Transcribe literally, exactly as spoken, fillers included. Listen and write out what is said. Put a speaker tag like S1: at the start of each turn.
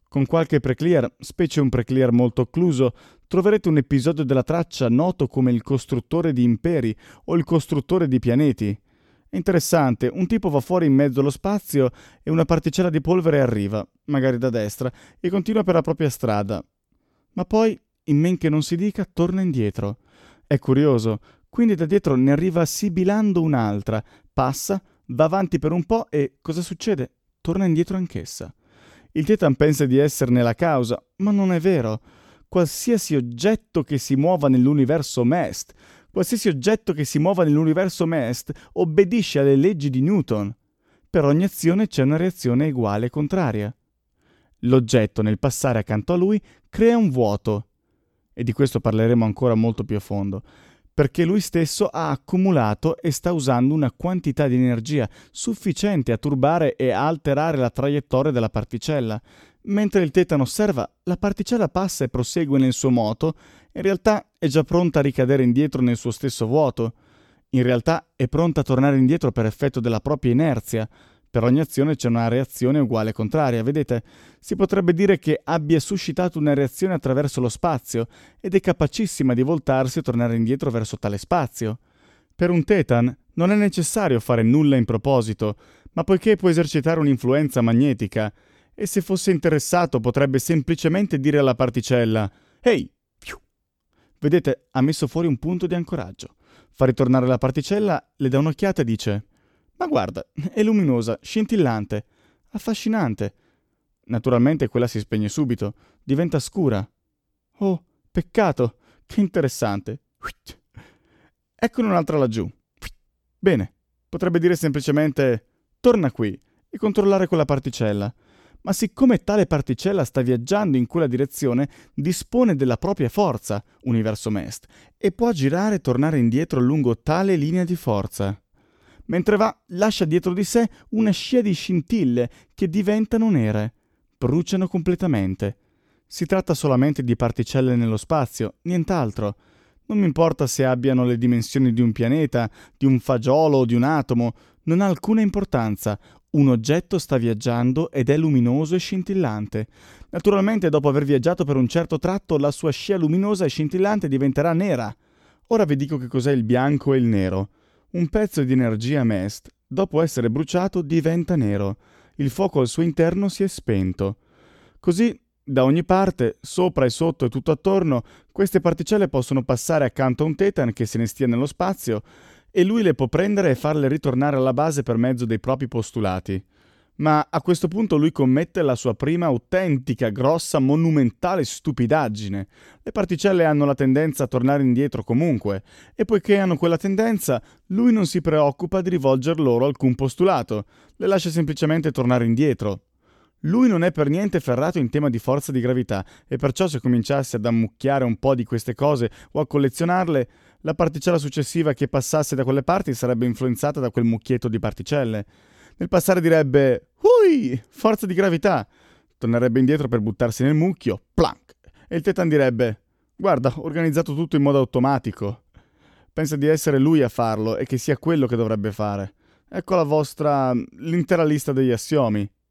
S1: Con qualche preclear, specie un preclear molto occluso, troverete un episodio della traccia noto come il costruttore di imperi o il costruttore di pianeti. È interessante, un tipo va fuori in mezzo allo spazio e una particella di polvere arriva, magari da destra, e continua per la propria strada. Ma poi, in men che non si dica, torna indietro. È curioso, quindi da dietro ne arriva sibilando un'altra, passa, va avanti per un po' e cosa succede? Torna indietro anch'essa. Il Titan pensa di esserne la causa, ma non è vero. Qualsiasi oggetto che si muova nell'universo M E S T, qualsiasi oggetto che si muova nell'universo M E S T obbedisce alle leggi di Newton. Per ogni azione c'è una reazione uguale e contraria. L'oggetto, nel passare accanto a lui, crea un vuoto. E di questo parleremo ancora molto più a fondo, perché lui stesso ha accumulato e sta usando una quantità di energia sufficiente a turbare e a alterare la traiettoria della particella. Mentre il Titan osserva, la particella passa e prosegue nel suo moto, in realtà è già pronta a ricadere indietro nel suo stesso vuoto. In realtà è pronta a tornare indietro per effetto della propria inerzia. Per ogni azione c'è una reazione uguale e contraria, vedete? Si potrebbe dire che abbia suscitato una reazione attraverso lo spazio ed è capacissima di voltarsi e tornare indietro verso tale spazio. Per un Titan non è necessario fare nulla in proposito, ma poiché può esercitare un'influenza magnetica, e se fosse interessato potrebbe semplicemente dire alla particella «Ehi!» Vedete, ha messo fuori un punto di ancoraggio. Fa ritornare la particella, le dà un'occhiata e dice «Ma guarda, è luminosa, scintillante, affascinante». Naturalmente quella si spegne subito, diventa scura. «Oh, peccato, che interessante». Eccone un'altra laggiù. Bene, potrebbe dire semplicemente «Torna qui» e controllare quella particella. Ma siccome tale particella sta viaggiando in quella direzione, dispone della propria forza, universo M E S T, e può girare e tornare indietro lungo tale linea di forza. Mentre va, lascia dietro di sé una scia di scintille che diventano nere, bruciano completamente. Si tratta solamente di particelle nello spazio, nient'altro. Non mi importa se abbiano le dimensioni di un pianeta, di un fagiolo o di un atomo, non ha alcuna importanza. Un oggetto sta viaggiando ed è luminoso e scintillante. Naturalmente, dopo aver viaggiato per un certo tratto, la sua scia luminosa e scintillante diventerà nera. Ora vi dico che cos'è il bianco e il nero. Un pezzo di energia M E S T, dopo essere bruciato, diventa nero. Il fuoco al suo interno si è spento. Così, da ogni parte, sopra e sotto e tutto attorno, queste particelle possono passare accanto a un Titan che se ne stia nello spazio e lui le può prendere e farle ritornare alla base per mezzo dei propri postulati. Ma a questo punto lui commette la sua prima autentica, grossa, monumentale stupidaggine. Le particelle hanno la tendenza a tornare indietro comunque, e poiché hanno quella tendenza, lui non si preoccupa di rivolger loro alcun postulato, le lascia semplicemente tornare indietro. Lui non è per niente ferrato in tema di forza di gravità, e perciò se cominciasse ad ammucchiare un po' di queste cose o a collezionarle, la particella successiva che passasse da quelle parti sarebbe influenzata da quel mucchietto di particelle. Nel passare direbbe «Ui! Forza di gravità!» Tornerebbe indietro per buttarsi nel mucchio, plank! E il Titan direbbe «Guarda, ho organizzato tutto in modo automatico». Pensa di essere lui a farlo e che sia quello che dovrebbe fare. Ecco la vostra... l'intera lista degli assiomi.